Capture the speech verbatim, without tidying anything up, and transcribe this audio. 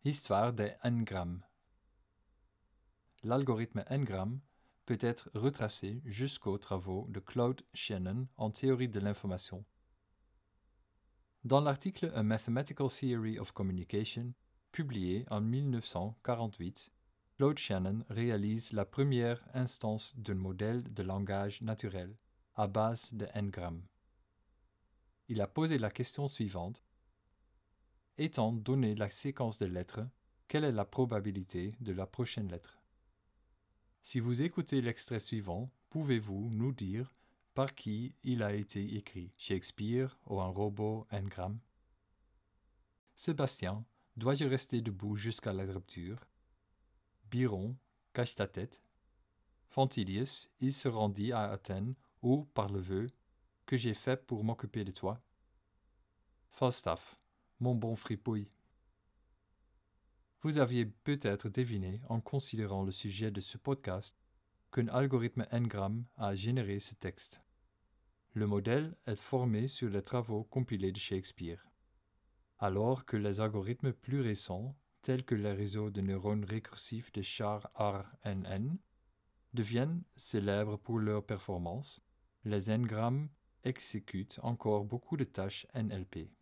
Histoire des n-grammes. L'algorithme n-gramme peut être retracé jusqu'aux travaux de Claude Shannon en théorie de l'information. Dans l'article A Mathematical Theory of Communication, publié en mille neuf cent quarante-huit, Claude Shannon réalise la première instance d'un modèle de langage naturel à base de n-grammes. Il a posé la question suivante. Étant donné la séquence de lettres, quelle est la probabilité de la prochaine lettre? Si vous écoutez l'extrait suivant, pouvez-vous nous dire par qui il a été écrit, Shakespeare ou un robot n-gramme? Sébastien, dois-je rester debout jusqu'à la rupture? Byron, cache ta tête. Fantilius, il se rendit à Athènes, ou par le vœu que j'ai fait pour m'occuper de toi. Falstaff, mon bon fripouille. Vous aviez peut-être deviné, en considérant le sujet de ce podcast, qu'un algorithme n-gramme a généré ce texte. Le modèle est formé sur les travaux compilés de Shakespeare, alors que les algorithmes plus récents, tels que les réseaux de neurones récursifs de char R N N, deviennent célèbres pour leur performance. Les n-grammes exécutent encore beaucoup de tâches N L P.